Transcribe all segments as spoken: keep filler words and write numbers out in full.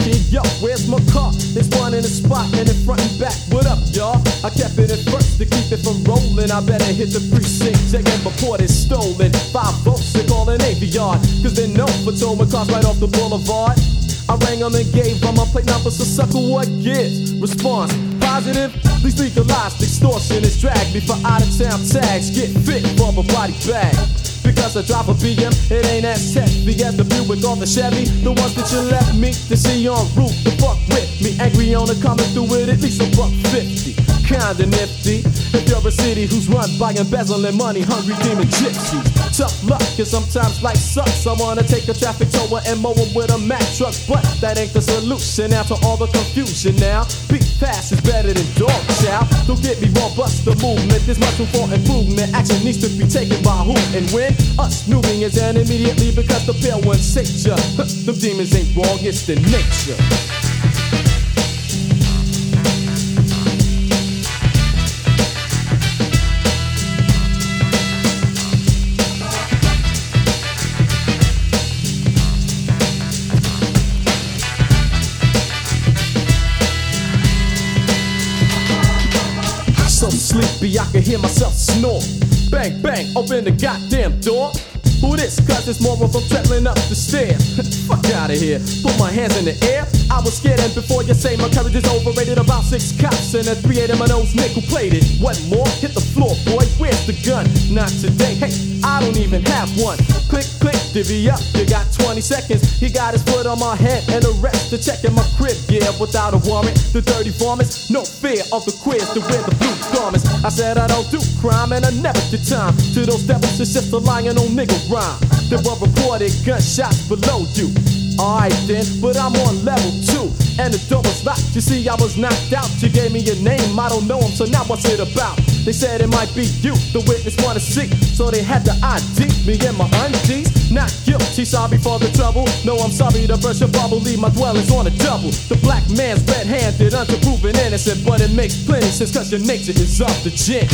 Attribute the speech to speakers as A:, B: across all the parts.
A: kid, yo, where's my car? There's one in the spot and in front and back. What up, y'all? I kept it in first to keep it from rolling. I better hit the precinct, checking before it's stolen. Five volts, they call an aviard, cause they know for towing cars right off the boulevard. I rang them and gave them my plate number, so sucker, what gives? Response, positive, please legalize extortion. It's drag me for out of town tags. Get fit for a body bag. Because I drive a B M, it ain't as heavy as the Buick or the Chevy. The ones that you left me to see en route to fuck with me. Angry on it, coming through with at least a buck fifty. Kinda nifty if you're a city who's run by embezzling money, hungry demon gypsies. Tough luck, cause sometimes life sucks. I wanna take a traffic tower and mow 'em with a Mack truck, but that ain't the solution. After all the confusion now, beat fast is better than dog chow. Don't get me wrong, bust the movement. There's much room for improvement. Action needs to be taken by who and when? Us Nubians, and immediately because the pale ones say ya. Them demons ain't wrong, it's the nature. So sleepy I can hear myself snore. Bang, bang, open the goddamn door. Who this? Cause it's more of I'm traveling up the stairs. Fuck out of here. Put my hands in the air. I was scared, and before you say my courage is overrated, about six cops and a three eight of my nose nickel plated. What more? Hit the floor, boy. Where's the gun? Not today. Hey, I don't even have one. Click, click, divvy up. You got twenty seconds. He got his foot on my head and arrest to check in my crib. Yeah, without a warrant. The dirty farmers, no fear of the quiz to wear the blue garments. I said I don't do crime and I never get time to those devils. It's just a lying on nigga rhyme. There were reported gunshots below you. Alright then, but I'm on level two. And the door was locked, you see I was knocked out. You gave me your name, I don't know him, so now what's it about? They said it might be you, the witness wanna see. So they had to I D me in my undies. Not guilty, sorry for the trouble. No, I'm sorry to burst your bubble, leave my dwellings on a double. The black man's red-handed, unto proven innocent. But it makes plenty sense cause your nature is off the gin.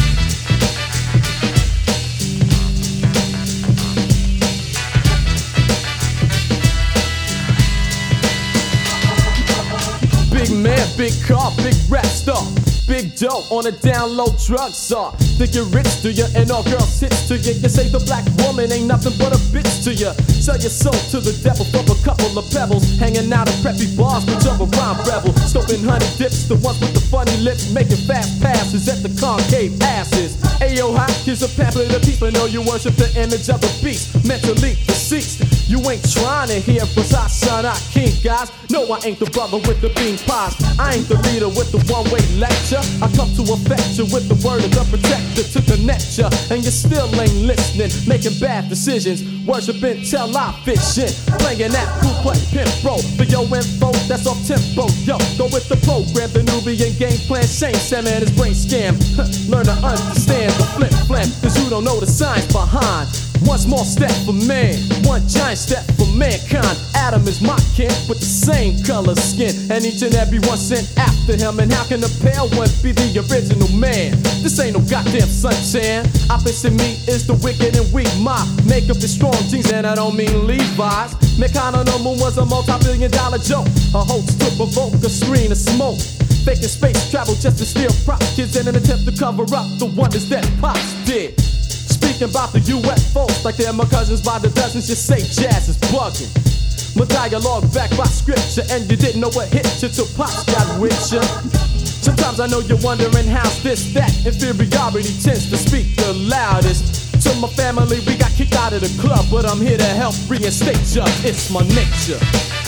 A: Big man, big car, big rap star. Big dough on a down low drug czar. Think you're rich to you and all girls hits to you. You say the black woman ain't nothing but a bitch to you. Sell your soul to the devil for a couple of pebbles. Hanging out at preppy bars with your rhyme rebel. Scoping honey dips, the ones with the funny lips. Making fast passes at the concave asses. Ayo, hot, here's a pamphlet of people know you worship the image of the beast. Mentally deceased. You ain't trying to hear us, I son, I king, guys. No, I ain't the brother with the bean pies. I ain't the leader with the one-way lecture. I come to affect you with the word of the protector to connect you. And you still ain't listening, making bad decisions. Worshiping till I fish in. Playing that cool play pimp bro. For your info, that's off tempo. Yo, go with the program, the Nubian game plan. Shane Salmon and his brain scam. Learn to understand the flip flam, cause you don't know the science behind. One small step for man, one giant step for mankind. Adam is my kin with the same color skin, and each and every one sent after him. And how can the pale one be the original man? This ain't no goddamn suntan. Opposite me is the wicked and weak. My makeup is strong jeans, and I don't mean Levi's. Mekano no Moon was a multi-billion dollar joke. A hoax to provoke a screen of smoke. Faking space travel just to steal props. Kids in an attempt to cover up the wonders that Pops did. Speaking about the U F Os like they're my cousins by the dozens. You say jazz is bugging. My dialogue backed by scripture, and you didn't know what hit you till Pops got with you. Sometimes I know you're wondering how's this, that. Inferiority tends to speak the loudest. To my family, we got kicked out of the club, but I'm here to help reinstate ya. It's my nature.